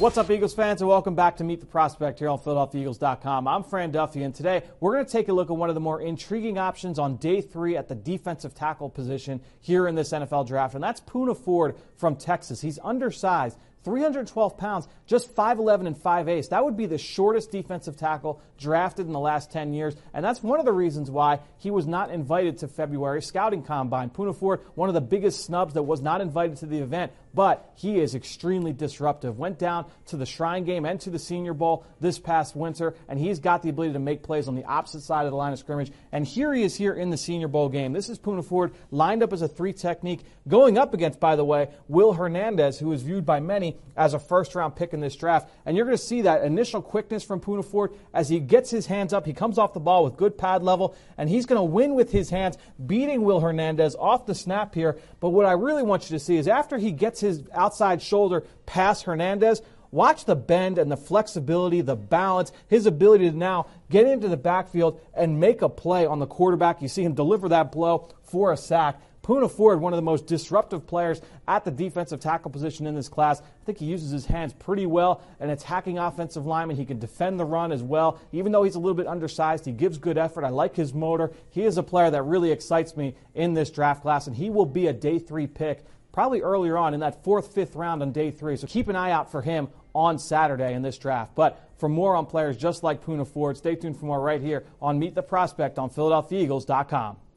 What's up, Eagles fans, and welcome back to Meet the Prospect here on PhiladelphiaEagles.com. I'm Fran Duffy, and today we're going to take a look at one of the more intriguing options on day 3 at the defensive tackle position here in this NFL draft, and that's Poona Ford from Texas. He's undersized, 312 pounds, just 5'11 and 5'8". That would be the shortest defensive tackle drafted in the last 10 years, and that's one of the reasons why he was not invited to February scouting combine. Poona Ford, one of the biggest snubs that was not invited to the event, but he is extremely disruptive. Went down to the Shrine Game and to the Senior Bowl this past winter, and he's got the ability to make plays on the opposite side of the line of scrimmage. And here he is here in the Senior Bowl game. This is Poona Ford lined up as a 3 technique, going up against, by the way, Will Hernandez, who is viewed by many as a first-round pick in this draft. And you're going to see that initial quickness from Poona Ford as he gets his hands up. He comes off the ball with good pad level, and he's going to win with his hands, beating Will Hernandez off the snap here. But what I really want you to see is after he gets his outside shoulder past Hernandez, watch the bend and the flexibility, the balance, his ability to now get into the backfield and make a play on the quarterback. You see him deliver that blow for a sack. Poona Ford, one of the most disruptive players at the defensive tackle position in this class. I think he uses his hands pretty well, and attacking offensive linemen. He can defend the run as well. Even though he's a little bit undersized, he gives good effort. I like his motor. He is a player that really excites me in this draft class, and he will be a day 3 pick probably earlier on in that 4th, 5th round on day 3. So keep an eye out for him on Saturday in this draft. But for more on players just like Poona Ford, stay tuned for more right here on Meet the Prospect on PhiladelphiaEagles.com.